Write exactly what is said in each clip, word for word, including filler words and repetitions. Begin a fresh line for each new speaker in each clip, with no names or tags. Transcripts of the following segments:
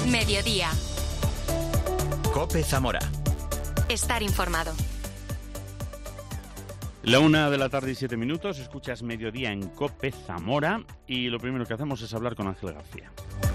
Mediodía.
COPE Zamora.
Estar informado.
La una de la tarde y siete minutos, escuchas Mediodía en COPE Zamora y lo primero que hacemos es hablar con Ángel García.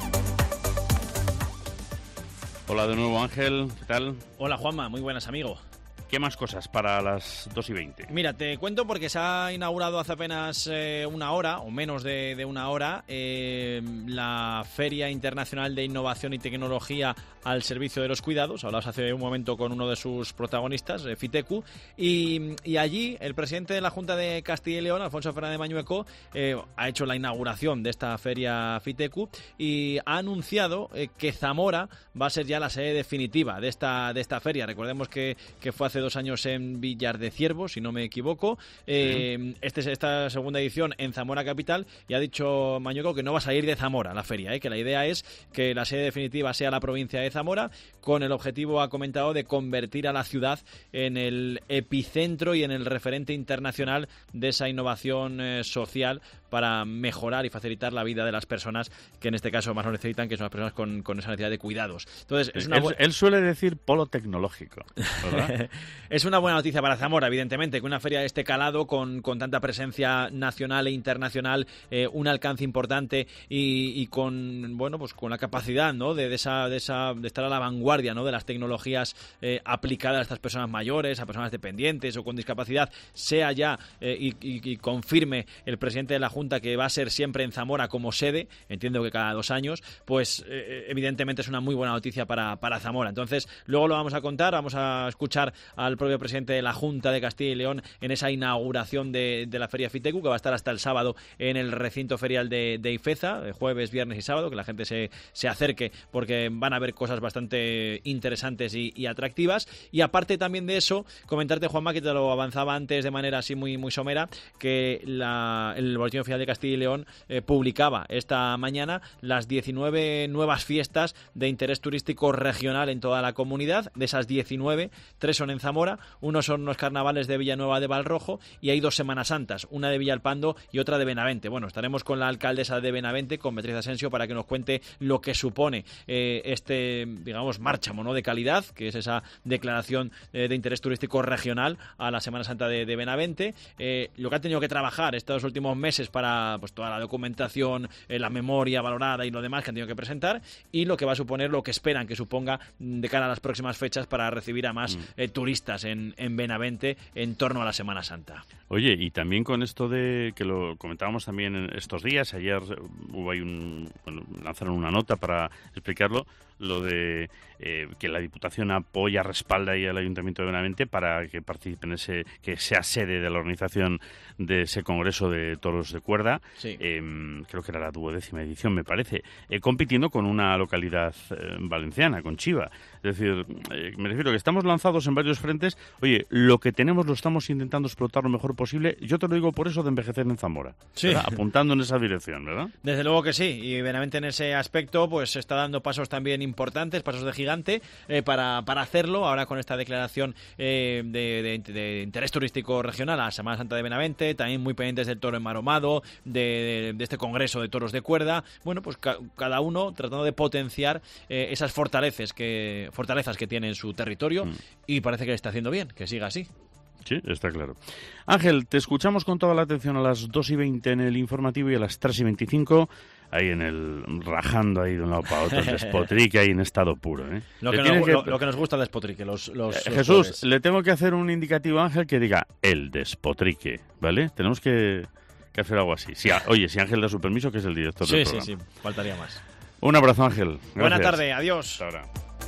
Hola de nuevo, Ángel, ¿qué tal?
Hola, Juanma, muy buenas, amigo.
¿Qué más cosas para las dos y veinte?
Mira, te cuento porque se ha inaugurado hace apenas eh, una hora, o menos de, de una hora, eh, la Feria Internacional de Innovación y Tecnología al Servicio de los Cuidados. Hablabas hace un momento con uno de sus protagonistas, eh, FITECU, y, y allí el presidente de la Junta de Castilla y León, Alfonso Fernández Mañueco, eh, ha hecho la inauguración de esta Feria FITECU y ha anunciado eh, que Zamora va a ser ya la sede definitiva de esta, de esta feria. Recordemos que, que fue hace dos años en Villar de Ciervo, si no me equivoco. Eh, sí. este, esta segunda edición en Zamora Capital, y ha dicho Mañueco que no va a salir de Zamora la feria, eh, que la idea es que la sede definitiva sea la provincia de Zamora, con el objetivo, ha comentado, de convertir a la ciudad en el epicentro y en el referente internacional de esa innovación eh, social para mejorar y facilitar la vida de las personas que en este caso más lo necesitan, que son las personas con, con esa necesidad de cuidados. Entonces, es una
él,
bu-
él suele decir polo tecnológico, ¿verdad?
Es una buena noticia para Zamora, evidentemente, que una feria de este calado, con, con tanta presencia nacional e internacional, eh, un alcance importante y, y con bueno pues con la capacidad, ¿no?, de, de esa de esa de estar a la vanguardia, ¿no?, de las tecnologías eh, aplicadas a estas personas mayores, a personas dependientes o con discapacidad, sea ya eh, y, y, y confirme el presidente de la Junta que va a ser siempre en Zamora como sede, entiendo que cada dos años, pues eh, evidentemente es una muy buena noticia para, para Zamora. Entonces, luego lo vamos a contar, vamos a escuchar al propio presidente de la Junta de Castilla y León en esa inauguración de, de la Feria FITECU, que va a estar hasta el sábado en el recinto ferial de, de Ifeza, jueves, viernes y sábado, que la gente se, se acerque porque van a haber cosas bastante interesantes y, y atractivas. Y aparte también de eso, comentarte, Juanma, que te lo avanzaba antes de manera así muy, muy somera, que la, el Boletín Oficial de Castilla y León eh, publicaba esta mañana las diecinueve nuevas fiestas de interés turístico regional en toda la comunidad. De esas diecinueve, tres son en Zamora, unos son los carnavales de Villanueva de Valrojo y hay dos Semanas Santas, una de Villalpando y otra de Benavente. Bueno, estaremos con la alcaldesa de Benavente, con Beatriz Asensio, para que nos cuente lo que supone eh, este, digamos, márchamo, ¿no?, de calidad, que es esa declaración eh, de interés turístico regional a la Semana Santa de, de Benavente, eh, lo que ha tenido que trabajar estos últimos meses para pues toda la documentación, eh, la memoria valorada y lo demás que han tenido que presentar, y lo que va a suponer, lo que esperan que suponga de cara a las próximas fechas para recibir a más mm. eh, turistas en, en Benavente en torno a la Semana Santa.
Oye, y también con esto de que lo comentábamos también en estos días, ayer hubo ahí un, bueno, lanzaron una nota para explicarlo, lo de eh, que la Diputación apoya, respalda ahí al Ayuntamiento de Benavente para que participe en ese, que sea sede de la organización de ese Congreso de Toros de Cuerda.
Sí.
Eh, creo que era la duodécima edición, me parece, eh, compitiendo con una localidad eh, valenciana, con Chiva. Es decir, eh, me refiero que estamos lanzados en varios frentes. Oye, lo que tenemos lo estamos intentando explotar lo mejor posible. Yo te lo digo por eso de envejecer en Zamora,
sí,
apuntando en esa dirección, ¿verdad?
Desde luego que sí, y Benavente en ese aspecto pues está dando pasos también importantes, pasos de gigante eh, para, para hacerlo, ahora con esta declaración eh, de, de, de interés turístico regional a la Semana Santa de Benavente, también muy pendientes del toro enmaromado, de, de, de este Congreso de Toros de Cuerda. Bueno, pues ca- cada uno tratando de potenciar eh, esas fortalezas que, fortalezas que tiene en su territorio, mm. y parece que le está haciendo bien, que siga así.
Sí, está claro. Ángel, te escuchamos con toda la atención a las dos y veinte en el informativo y a las tres y veinticinco ahí en el rajando ahí de un lado para otro, el despotrique ahí en estado puro, ¿eh?
Lo, que nos, que... Lo, lo que nos gusta el despotrique, los, los,
eh,
los
Jesús, jueves. Le tengo que hacer un indicativo a Ángel que diga el despotrique, ¿vale? Tenemos que, que hacer algo así. Si, oye, si Ángel da su permiso, que es el director
sí,
del
sí,
programa.
Sí, sí, faltaría más.
Un abrazo, Ángel. Gracias.
Buena tarde, adiós.
Hasta ahora.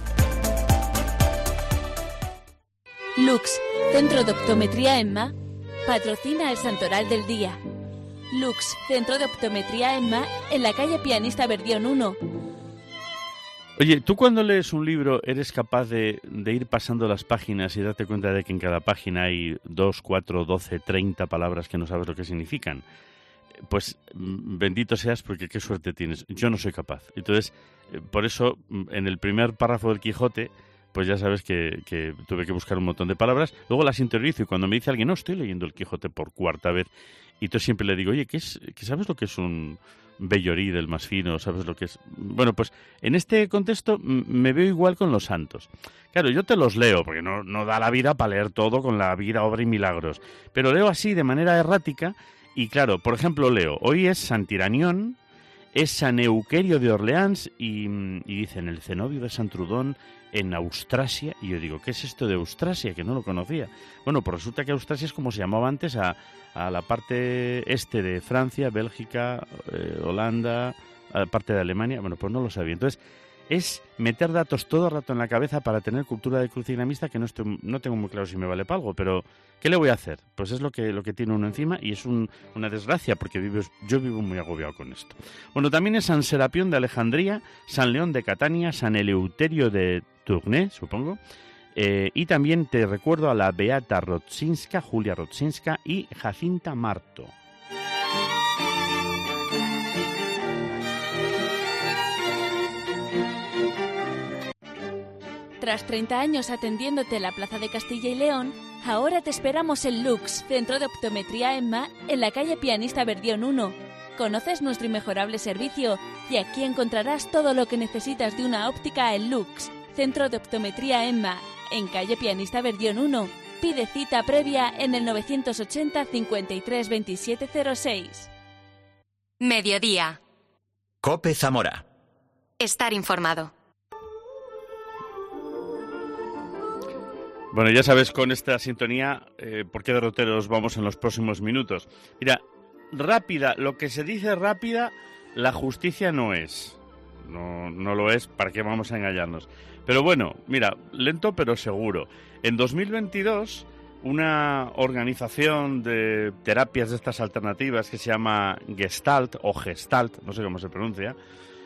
Lux, Centro de Optometría EMMA, patrocina el Santoral del Día. Lux, Centro de Optometría EMMA, en la calle Pianista Verdión uno.
Oye, ¿tú cuando lees un libro eres capaz de, de ir pasando las páginas y darte cuenta de que en cada página hay dos, cuatro, doce, treinta palabras que no sabes lo que significan? Pues bendito seas, porque qué suerte tienes. Yo no soy capaz. Entonces, por eso, en el primer párrafo del Quijote, pues ya sabes que, que tuve que buscar un montón de palabras. Luego las interiorizo y cuando me dice alguien, no, estoy leyendo el Quijote por cuarta vez, y entonces siempre le digo, oye, ¿qué es, qué sabes lo que es un vellorí del más fino? ¿Sabes lo que es? Bueno, pues en este contexto me veo igual con los santos. Claro, yo te los leo, porque no, no da la vida para leer todo con la vida, obra y milagros, pero leo así de manera errática y claro, por ejemplo leo, hoy es San Tiranión, es San Euquerio de Orleans y, y dicen el cenobio de San Trudón en Austrasia, y yo digo, ¿qué es esto de Austrasia? Que no lo conocía. Bueno, pues resulta que Austrasia es como se llamaba antes a, a la parte este de Francia, Bélgica, eh, Holanda, a la parte de Alemania. Bueno, pues no lo sabía. Entonces, es meter datos todo el rato en la cabeza para tener cultura de crucigrama que no estoy, no tengo muy claro si me vale para algo, pero ¿qué le voy a hacer? Pues es lo que, lo que tiene uno encima y es un, una desgracia porque vivo, yo vivo muy agobiado con esto. Bueno, también es San Serapión de Alejandría, San León de Catania, San Eleuterio de Tournai, supongo, eh, y también te recuerdo a la Beata Rodzinska, Julia Rodzinska y Jacinta Marto.
Tras treinta años atendiéndote en la Plaza de Castilla y León, ahora te esperamos en Lux, Centro de Optometría EMMA, en la calle Pianista Verdión uno. Conoces nuestro inmejorable servicio y aquí encontrarás todo lo que necesitas de una óptica en Lux, Centro de Optometría EMMA, en calle Pianista Verdión uno. Pide cita previa en el novecientos ochenta cincuenta y tres veintisiete cero seis.
Mediodía.
COPE Zamora.
Estar informado.
Bueno, ya sabes con esta sintonía eh, por qué derroteros vamos en los próximos minutos. Mira, rápida, lo que se dice rápida, la justicia no es. No, no lo es, ¿para qué vamos a engañarnos? Pero bueno, mira, lento pero seguro. En dos mil veintidós, una organización de terapias de estas alternativas que se llama Gestalt o Gestalt, no sé cómo se pronuncia,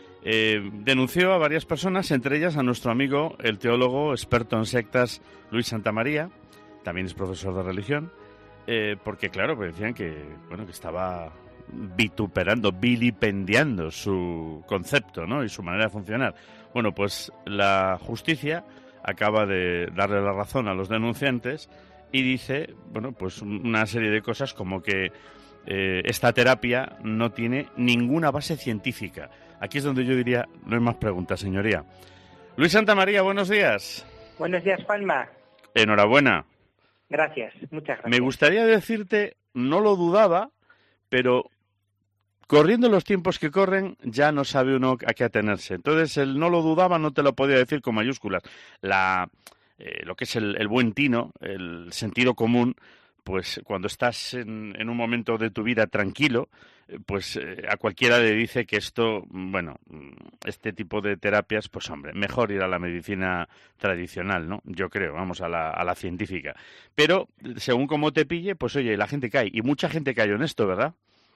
Eh, denunció a varias personas, entre ellas a nuestro amigo, el teólogo experto en sectas Luis Santamaría, también es profesor de religión, eh, porque claro, pues decían que, bueno, que estaba vituperando, vilipendiando su concepto, ¿no? Y su manera de funcionar. Bueno, pues la justicia acaba de darle la razón a los denunciantes y dice, bueno, pues una serie de cosas como que eh, esta terapia no tiene ninguna base científica. Aquí es donde yo diría, no hay más preguntas, señoría. Luis Santamaría, buenos días.
Buenos días, Juanma.
Enhorabuena.
Gracias, muchas gracias.
Me gustaría decirte, no lo dudaba, pero corriendo los tiempos que corren, ya no sabe uno a qué atenerse. Entonces, el no lo dudaba no te lo podía decir con mayúsculas. La, eh, lo que es el, el buen tino, el sentido común, pues cuando estás en, en un momento de tu vida tranquilo, pues eh, a cualquiera le dice que esto, bueno, este tipo de terapias, pues hombre, mejor ir a la medicina tradicional, ¿no? Yo creo, vamos, a la, a la científica. Pero, según cómo te pille, pues oye, la gente cae, y mucha gente cayó en esto, ¿verdad?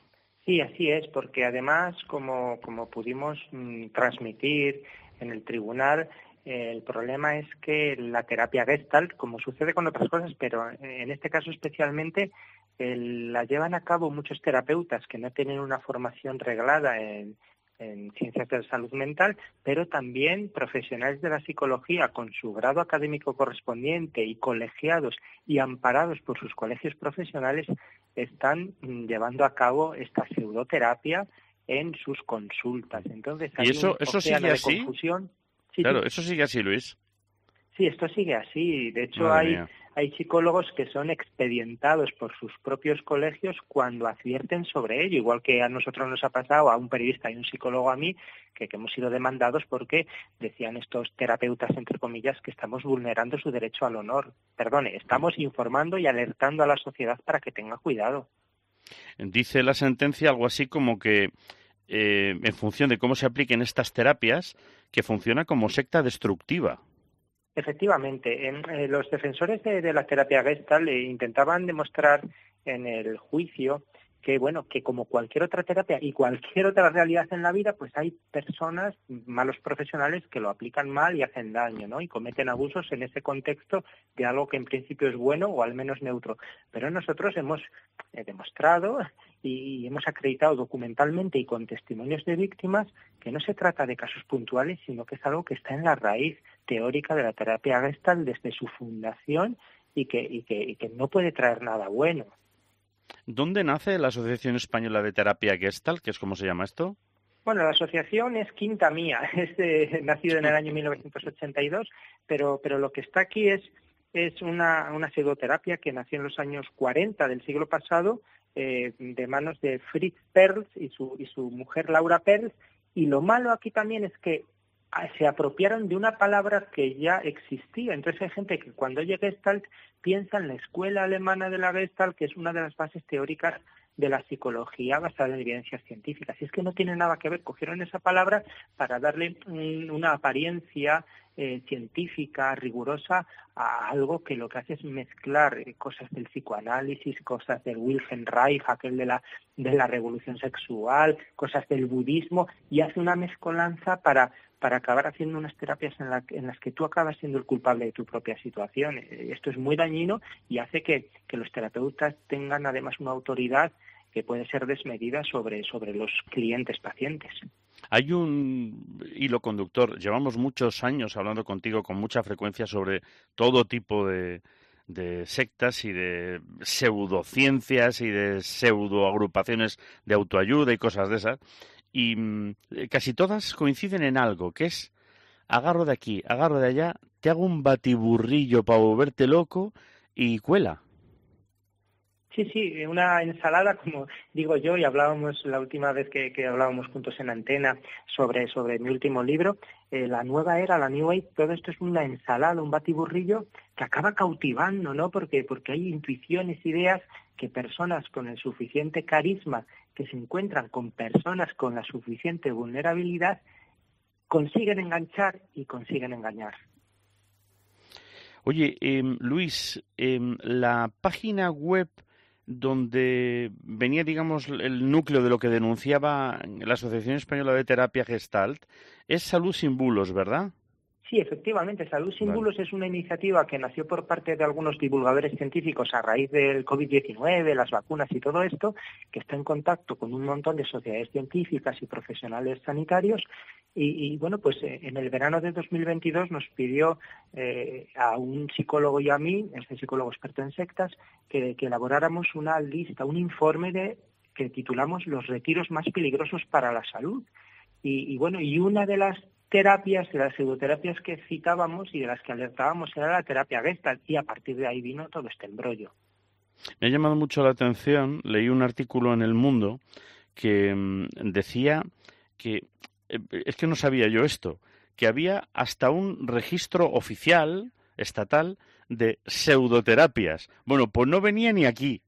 Sí, así es, porque además, como, como pudimos mmm, transmitir en el tribunal, eh, el problema es que la terapia Gestalt, como sucede con otras cosas, pero en este caso especialmente, el, la llevan a cabo muchos terapeutas que no tienen una formación reglada en, en ciencias de la salud mental, pero también profesionales de la psicología con su grado académico correspondiente y colegiados y amparados por sus colegios profesionales están mm, llevando a cabo esta pseudoterapia en sus consultas. Entonces, hay
¿Y eso,
un
eso
océano
sigue
de
así?
confusión. Sí,
Claro,
sí.
eso sigue así, Luis.
Sí, esto sigue así. De hecho,
Madre
hay,
mía.
hay psicólogos que son expedientados por sus propios colegios cuando advierten sobre ello, igual que a nosotros nos ha pasado, a un periodista y un psicólogo a mí, que, que hemos sido demandados porque decían estos terapeutas, entre comillas, que estamos vulnerando su derecho al honor. Perdone, estamos informando y alertando a la sociedad para que tenga cuidado.
Dice la sentencia algo así como que eh, en función de cómo se apliquen estas terapias, que funciona como secta destructiva.
Efectivamente, en, eh, los defensores de, de la terapia Gestalt eh, intentaban demostrar en el juicio que, bueno, que como cualquier otra terapia y cualquier otra realidad en la vida, pues hay personas, malos profesionales, que lo aplican mal y hacen daño, ¿no? Y cometen abusos en ese contexto de algo que en principio es bueno o al menos neutro. Pero nosotros hemos eh, demostrado y hemos acreditado documentalmente y con testimonios de víctimas que no se trata de casos puntuales, sino que es algo que está en la raíz teórica de la terapia Gestalt desde su fundación y que, y que, y que no puede traer nada bueno.
¿Dónde nace la Asociación Española de Terapia Gestalt, que es como se llama esto?
Bueno, la asociación es quinta mía, es de, nacido en el año mil novecientos ochenta y dos, pero, pero lo que está aquí es, es una, una pseudoterapia que nació en los años cuarenta del siglo pasado, eh, de manos de Fritz Perls y su, y su mujer Laura Perls, y lo malo aquí también es que se apropiaron de una palabra que ya existía. Entonces hay gente que cuando oye Gestalt piensa en la escuela alemana de la Gestalt, que es una de las bases teóricas de la psicología basada en evidencias científicas. Y es que no tiene nada que ver, cogieron esa palabra para darle un, una apariencia eh, científica, rigurosa, a algo que lo que hace es mezclar eh, cosas del psicoanálisis, cosas del Wilhelm Reich, aquel de la, de la revolución sexual, cosas del budismo, y hace una mezcolanza para para acabar haciendo unas terapias en, la, en las que tú acabas siendo el culpable de tu propia situación. Esto es muy dañino y hace que, que los terapeutas tengan además una autoridad que puede ser desmedida sobre, sobre los clientes pacientes.
Hay un hilo conductor. Llevamos muchos años hablando contigo con mucha frecuencia sobre todo tipo de, de sectas y de pseudociencias y de pseudoagrupaciones de autoayuda y cosas de esas. Y mmm, casi todas coinciden en algo, que es agarro de aquí, agarro de allá, te hago un batiburrillo para volverte loco y cuela.
Sí, sí, una ensalada, como digo yo, y hablábamos la última vez que, que hablábamos juntos en Antena sobre, sobre mi último libro, eh, la nueva era, la New Age, todo esto es una ensalada, un batiburrillo que acaba cautivando, ¿no? Porque, porque hay intuiciones, ideas que personas con el suficiente carisma, que se encuentran con personas con la suficiente vulnerabilidad, consiguen enganchar y consiguen engañar.
Oye, eh, Luis, eh, la página web donde venía, digamos, el núcleo de lo que denunciaba la Asociación Española de Terapia Gestalt, es Salud sin Bulos, ¿verdad?
Sí, efectivamente. Salud sin Bulos es una iniciativa que nació por parte de algunos divulgadores científicos a raíz del covid diecinueve, las vacunas y todo esto, que está en contacto con un montón de sociedades científicas y profesionales sanitarios. Y, y bueno, pues eh, en el verano de dos mil veintidós nos pidió eh, a un psicólogo y a mí, este psicólogo experto en sectas, que, que elaboráramos una lista, un informe de que titulamos Los retiros más peligrosos para la salud. Y, y bueno, y una de las terapias, de las pseudoterapias que citábamos y de las que alertábamos era la terapia Gestalt, y a partir de ahí vino todo este embrollo.
Me ha llamado mucho la atención, leí un artículo en El Mundo que mmm, decía que, eh, es que no sabía yo esto, que había hasta un registro oficial, estatal, de pseudoterapias. Bueno, pues no venía ni aquí.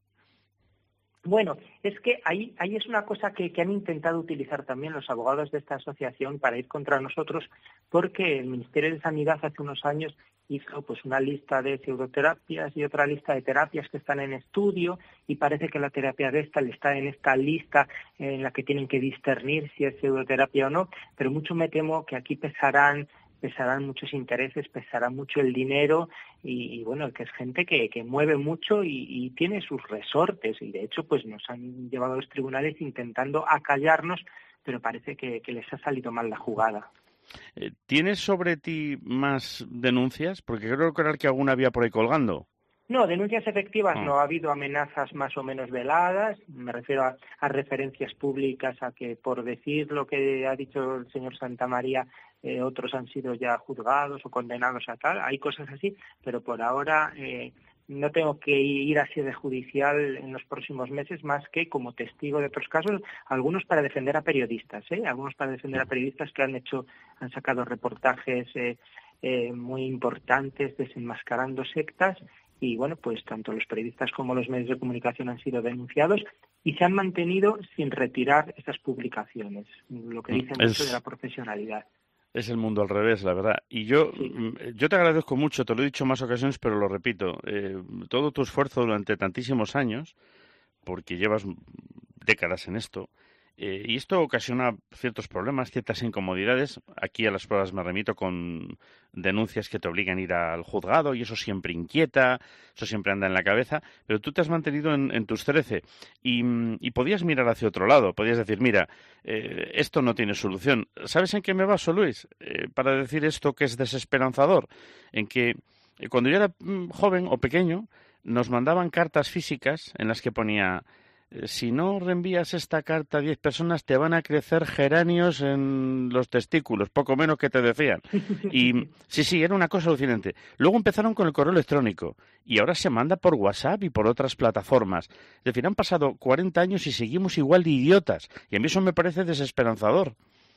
Bueno, es que ahí, ahí es una cosa que, que han intentado utilizar también los abogados de esta asociación para ir contra nosotros, porque el Ministerio de Sanidad hace unos años hizo pues una lista de pseudoterapias y otra lista de terapias que están en estudio, y parece que la terapia Gestalt está en esta lista en la que tienen que discernir si es pseudoterapia o no, pero mucho me temo que aquí pesarán pesarán muchos intereses, pesará mucho el dinero y, y bueno, que es gente que, que mueve mucho y, y tiene sus resortes, y de hecho pues nos han llevado a los tribunales intentando acallarnos, pero parece que, que les ha salido mal la jugada.
¿Tienes sobre ti más denuncias? Porque creo que que alguna había por ahí colgando.
No, denuncias efectivas
oh.
no. Ha habido amenazas más o menos veladas. Me refiero a, a referencias públicas a que, por decir lo que ha dicho el señor Santamaría, eh, otros han sido ya juzgados o condenados a tal. Hay cosas así, pero por ahora eh, no tengo que ir a sede judicial en los próximos meses, más que como testigo de otros casos, algunos para defender a periodistas, ¿eh? algunos para defender a periodistas que han hecho, han sacado reportajes eh, eh, muy importantes desenmascarando sectas. Y bueno, pues tanto los periodistas como los medios de comunicación han sido denunciados y se han mantenido sin retirar esas publicaciones, lo que dice
es,
mucho de la profesionalidad.
Es el mundo al revés, la verdad. Y yo,
sí.
yo te agradezco mucho, te lo he dicho en más ocasiones, pero lo repito, eh, todo tu esfuerzo durante tantísimos años, porque llevas décadas en esto, Eh, y esto ocasiona ciertos problemas, ciertas incomodidades. Aquí a las pruebas me remito con denuncias que te obligan a ir al juzgado y eso siempre inquieta, eso siempre anda en la cabeza. Pero tú te has mantenido en, en tus trece y, y podías mirar hacia otro lado. Podías decir, mira, eh, esto no tiene solución. ¿Sabes en qué me baso, Luis? Eh, para decir esto que es desesperanzador. En que eh, cuando yo era mm, joven o pequeño nos mandaban cartas físicas en las que ponía... Si no reenvías esta carta a diez personas, te van a crecer geranios en los testículos, poco menos que te decían. Y sí, sí, era una cosa alucinante. Luego empezaron con el correo electrónico y ahora se manda por WhatsApp y por otras plataformas. Es decir, han pasado cuarenta años y seguimos igual de idiotas. Y a mí eso me parece desesperanzador.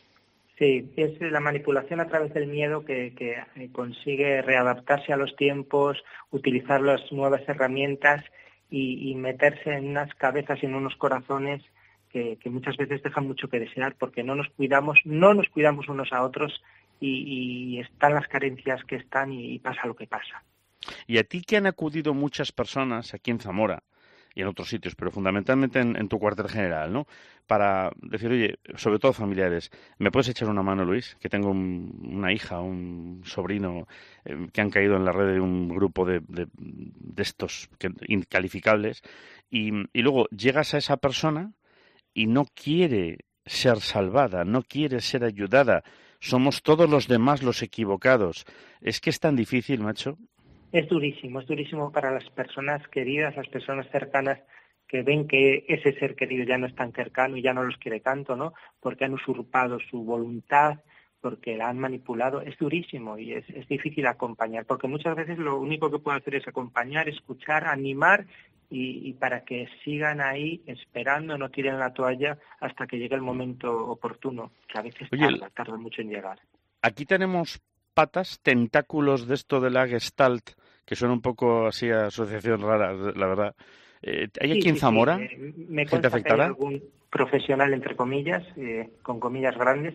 Sí, es la manipulación a través del miedo que, que consigue readaptarse a los tiempos, utilizar las nuevas herramientas Y, y meterse en unas cabezas y en unos corazones que, que muchas veces dejan mucho que desear porque no nos cuidamos, no nos cuidamos unos a otros y, y están las carencias que están y, y pasa lo que pasa.
Y a ti que han acudido muchas personas aquí en Zamora y en otros sitios, pero fundamentalmente en, en tu cuartel general, ¿no? Para decir, oye, sobre todo familiares, ¿me puedes echar una mano, Luis? Que tengo un, una hija, un sobrino eh, que han caído en la red de un grupo de, de, de estos que, incalificables y, y luego llegas a esa persona y no quiere ser salvada, no quiere ser ayudada. Somos todos los demás los equivocados. Es que es tan difícil, macho.
Es durísimo, es durísimo para las personas queridas, las personas cercanas que ven que ese ser querido ya no es tan cercano y ya no los quiere tanto, ¿no? Porque han usurpado su voluntad, porque la han manipulado. Es durísimo y es, es difícil acompañar, porque muchas veces lo único que puedo hacer es acompañar, escuchar, animar y, y para que sigan ahí esperando, no tiren la toalla hasta que llegue el momento oportuno, que a veces
Oye,
tarda, tarda mucho en llegar.
Aquí tenemos patas, tentáculos de esto de la Gestalt, que suena un poco así a asociación rara, la verdad. Eh, ¿Hay aquí
sí,
en
sí,
Zamora
sí. Eh, me
gente afectada?
Que hay algún profesional, entre comillas, eh, con comillas grandes,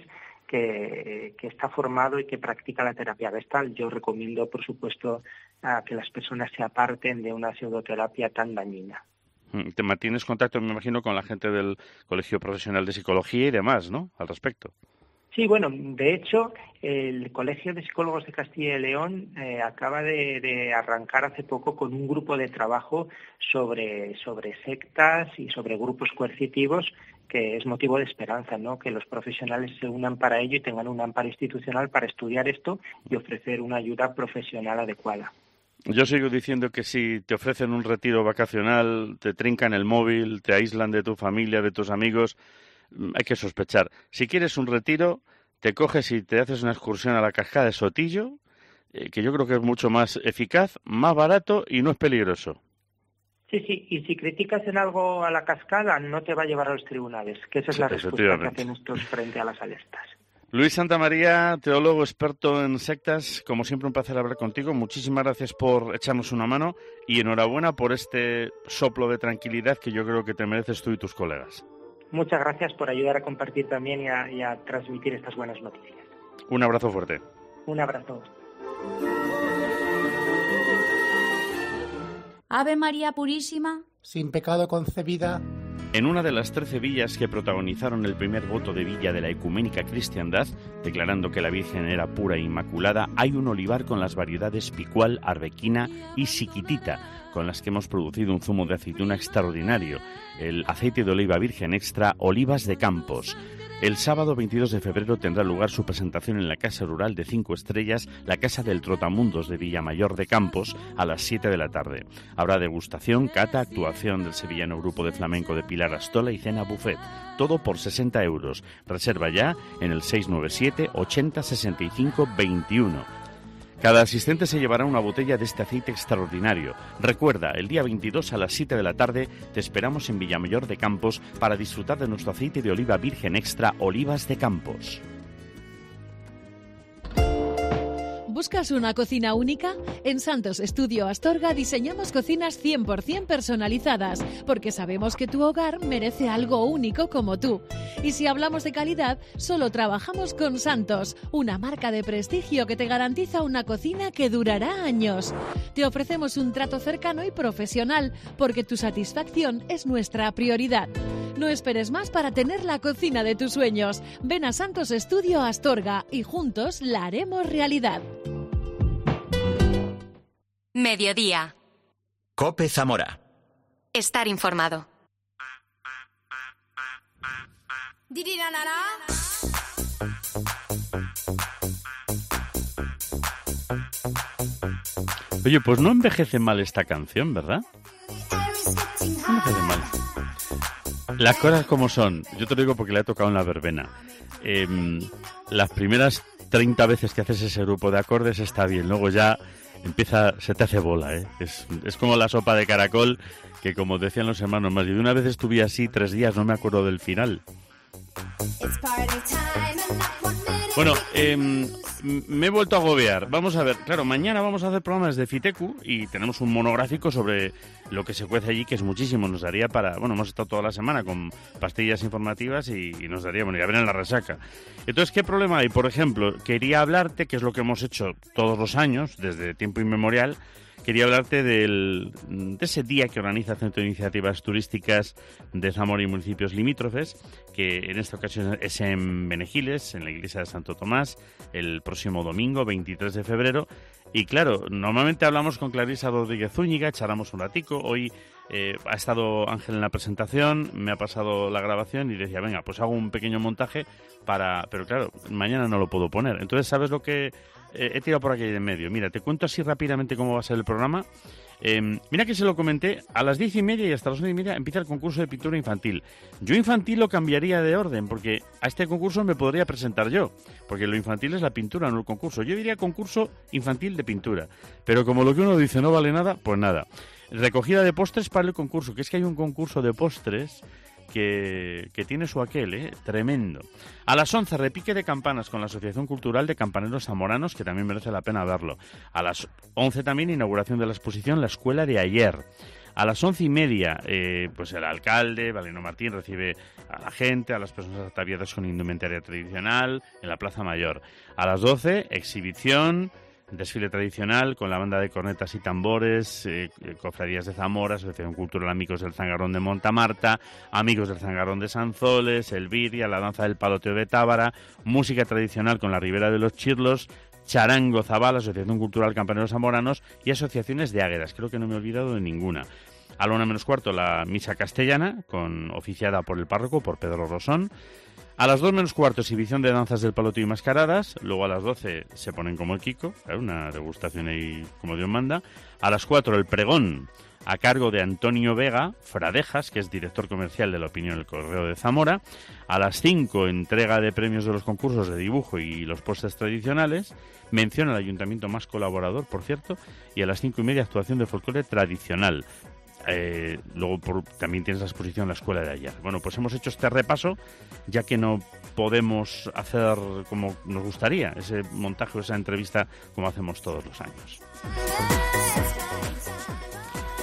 que, que está formado y que practica la terapia Gestalt. Yo recomiendo, por supuesto, a que las personas se aparten de una pseudoterapia tan dañina.
Te mantienes contacto, me imagino, con la gente del Colegio Profesional de Psicología y demás, ¿no?, al respecto.
Sí, bueno, de hecho, el Colegio de Psicólogos de Castilla y León eh, acaba de, de arrancar hace poco con un grupo de trabajo sobre, sobre sectas y sobre grupos coercitivos, que es motivo de esperanza, ¿no? Que los profesionales se unan para ello y tengan un amparo institucional para estudiar esto y ofrecer una ayuda profesional adecuada.
Yo sigo diciendo que si te ofrecen un retiro vacacional, te trincan el móvil, te aíslan de tu familia, de tus amigos, hay que sospechar. Si quieres un retiro, te coges y te haces una excursión a la cascada de Sotillo, eh, que yo creo que es mucho más eficaz, más barato y no es peligroso.
Sí, sí, y si criticas en algo a la cascada, no te va a llevar a los tribunales, que esa es la respuesta que hacen estos frente a las alertas.
Luis Santamaría, teólogo experto en sectas, como siempre un placer hablar contigo. Muchísimas gracias por echarnos una mano y enhorabuena por este soplo de tranquilidad que yo creo que te mereces tú y tus colegas.
Muchas gracias por ayudar a compartir también y a, y a transmitir estas buenas noticias.
Un abrazo fuerte.
Un abrazo.
Ave María Purísima,
sin pecado concebida.
En una de las trece villas que protagonizaron el primer voto de villa de la ecuménica cristiandad, declarando que la Virgen era pura e inmaculada, hay un olivar con las variedades Picual, Arbequina y Siquitita, con las que hemos producido un zumo de aceituna extraordinario, el aceite de oliva virgen extra Olivas de Campos. El sábado veintidós de febrero tendrá lugar su presentación en la Casa Rural de Cinco Estrellas, la Casa del Trotamundos de Villamayor de Campos, a las siete de la tarde. Habrá degustación, cata, actuación del sevillano grupo de flamenco de Pilar Astola y cena buffet. Todo por sesenta euros. Reserva ya en el seis nueve siete ochenta sesenta y cinco veintiuno. Cada asistente se llevará una botella de este aceite extraordinario. Recuerda, el día veintidós a las siete de la tarde te esperamos en Villamayor de Campos para disfrutar de nuestro aceite de oliva virgen extra Olivas de Campos.
¿Buscas una cocina única? En Santos Estudio Astorga diseñamos cocinas cien por ciento personalizadas, porque sabemos que tu hogar merece algo único como tú. Y si hablamos de calidad, solo trabajamos con Santos, una marca de prestigio que te garantiza una cocina que durará años. Te ofrecemos un trato cercano y profesional, porque tu satisfacción es nuestra prioridad. No esperes más para tener la cocina de tus sueños. Ven a Santos Estudio Astorga y juntos la haremos realidad.
Mediodía.
COPE Zamora.
Estar informado.
Oye, pues no envejece mal esta canción, ¿verdad? No envejece mal. Las cosas como son. Yo te lo digo porque la he tocado en la verbena. Eh, las primeras treinta veces que haces ese grupo de acordes está bien. Luego ya empieza, se te hace bola, ¿eh? Es, es como la sopa de caracol, que como decían los hermanos más, y de una vez estuve así tres días, no me acuerdo del final. Bueno, eh, me he vuelto a agobiar. Vamos a ver, claro, mañana vamos a hacer programas de Fitecu y tenemos un monográfico sobre lo que se cuece allí, que es muchísimo. Nos daría para... Bueno, hemos estado toda la semana con pastillas informativas y, y nos daría... Bueno, ya ven en la resaca. Entonces, ¿qué problema hay? Por ejemplo, quería hablarte, que es lo que hemos hecho todos los años, desde tiempo inmemorial, quería hablarte del, de ese día que organiza el Centro de Iniciativas Turísticas de Zamora y municipios limítrofes, que en esta ocasión es en Benegiles, en la iglesia de Santo Tomás, el próximo domingo, veintitrés de febrero. Y claro, normalmente hablamos con Clarisa Rodríguez Zúñiga, charlamos un ratico. Hoy eh, ha estado Ángel en la presentación, me ha pasado la grabación y decía, venga, pues hago un pequeño montaje para... Pero claro, mañana no lo puedo poner. Entonces, ¿sabes lo que...? Eh, he tirado por aquí en medio. Mira, te cuento así rápidamente cómo va a ser el programa. Eh, mira que se lo comenté, a las diez y media y hasta las once y media empieza el concurso de pintura infantil. Yo infantil lo cambiaría de orden, porque a este concurso me podría presentar yo, porque lo infantil es la pintura, no el concurso. Yo diría concurso infantil de pintura, pero como lo que uno dice no vale nada, pues nada. Recogida de postres para el concurso, que es que hay un concurso de postres Que, que tiene su aquel, ¿eh? Tremendo. A las once, repique de campanas con la Asociación Cultural de Campaneros Zamoranos, que también merece la pena verlo. A las once también, inauguración de la exposición La Escuela de Ayer. A las once y media, eh, pues el alcalde, Valeno Martín, recibe a la gente, a las personas ataviadas con indumentaria tradicional, en la Plaza Mayor. A las doce, exhibición... Desfile tradicional con la banda de cornetas y tambores, eh, cofradías de Zamora, Asociación Cultural Amigos del Zangarrón de Montamarta, Amigos del Zangarrón de Sanzoles, Elviria, la danza del paloteo de Tábara, música tradicional con la Ribera de los Chirlos, Charango Zabal, Asociación Cultural Campaneros Zamoranos y asociaciones de águedas. Creo que no me he olvidado de ninguna. A la una menos cuarto la misa castellana, con oficiada por el párroco, por Pedro Rosón. A las dos menos cuarto, exhibición de danzas del paloteo y mascaradas. Luego a las doce se ponen como el Kiko, una degustación ahí como Dios manda. A las cuatro el pregón, a cargo de Antonio Vega Fradejas, que es director comercial de La Opinión del Correo de Zamora. A las cinco, entrega de premios de los concursos de dibujo y los postres tradicionales. Mención al ayuntamiento más colaborador, por cierto. Y a las cinco y media, actuación de folclore tradicional. Eh, luego por, también tienes la exposición La Escuela de Ayer. Bueno, pues hemos hecho este repaso, ya que no podemos hacer como nos gustaría ese montaje o esa entrevista como hacemos todos los años.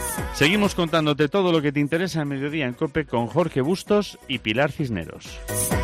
Seguimos contándote todo lo que te interesa en Mediodía en COPE con Jorge Bustos y Pilar Cisneros.